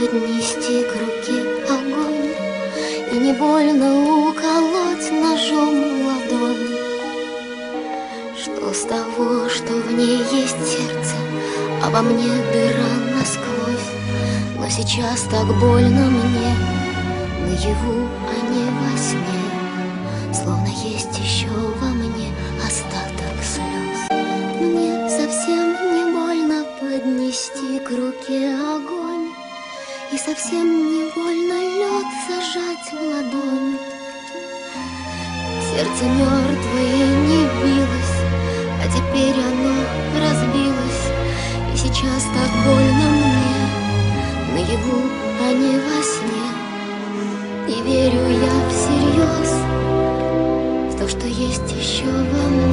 поднести к руке огонь и не больно уколоть ножом ладонь. Что с того, что в ней есть сердце, а во мне дыра насквозь? Но сейчас так больно мне, наяву, а не во сне, словно есть еще во мне остаток слез. Мне совсем не больно поднести к руке огонь, и совсем не больно лед зажать в ладонь. Сердце мертвое не билось, а теперь оно разбилось, и сейчас так больно мне, наяву, а не во сне. И верю я всерьез в то, что есть еще во мне